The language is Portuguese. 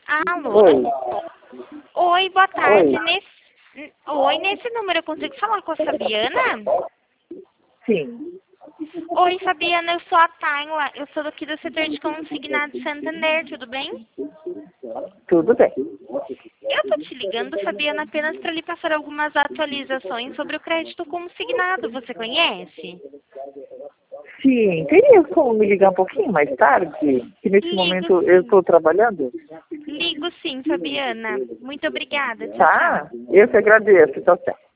Alô? Oi. Oi, boa tarde. Oi. Nesse número eu consigo falar com a Fabiana? Sim. Oi, Fabiana, eu sou a Tayla. Eu sou daqui do setor de consignado de Santander, tudo bem? Tudo bem. Eu tô te ligando, Fabiana, apenas para lhe passar algumas atualizações sobre o crédito consignado. Você conhece? Sim. Teria como me ligar um pouquinho mais tarde? Que nesse Ligo momento eu sim. estou trabalhando? Ligo sim, Fabiana. Muito obrigada. Tchau, Tá? tchau. Eu que agradeço. Tchau, tchau.